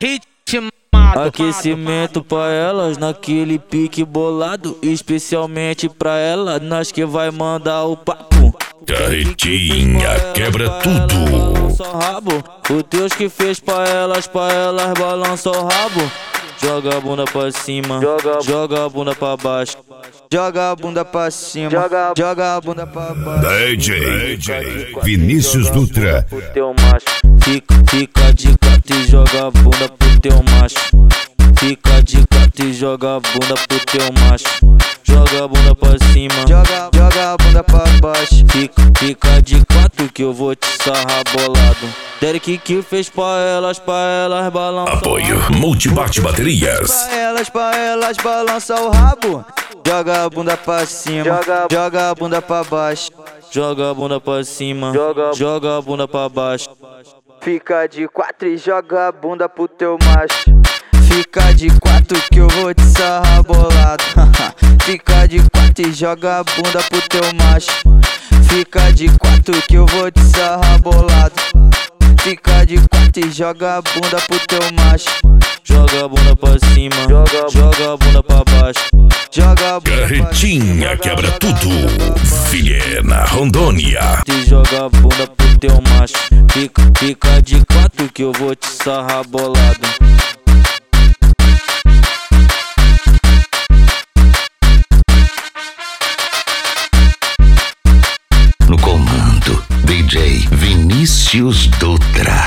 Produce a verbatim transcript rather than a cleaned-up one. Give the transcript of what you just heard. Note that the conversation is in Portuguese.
ritmado. Aquecimento pra elas naquele pique bolado, especialmente pra ela, nós que vai mandar o papo. Carretinha quebra tudo. Balança o rabo, o Deus que fez pra elas, pra elas balança o rabo. Joga a bunda pra cima, joga, joga a bunda pra baixo. Joga a bunda pra cima, joga, joga a bunda pra baixo. D J, D J Vinícius Dutra. Pro teu macho. Fica, fica de gato e joga a bunda pro teu macho. Fica de gato e joga a bunda pro teu macho. Joga a bunda pra cima, joga, joga a bunda pra baixo. Fica, fica de quatro que eu vou te sarrar bolado. Derek que fez pra elas, pra elas balançar. Apoio Multibate Baterias. Pra elas, pra elas balança o rabo. Joga a bunda pra cima, joga, joga a bunda pra baixo. Joga a bunda pra cima, joga, joga a bunda pra baixo. Fica de quatro e joga a bunda pro teu macho. Fica de quatro que eu vou te sarrar bolado. Fica de quatro e joga a bunda pro teu macho. Fica de quatro que eu vou te sarrar bolado. Fica de quatro e joga a bunda pro teu macho. Joga a bunda pra cima, joga, joga a bunda pra baixo. Joga a bunda Carretinha quebra tudo. Vilhena, Rondônia. E joga a bunda pro teu macho. Fica, fica de quatro que eu vou te sarrar bolado.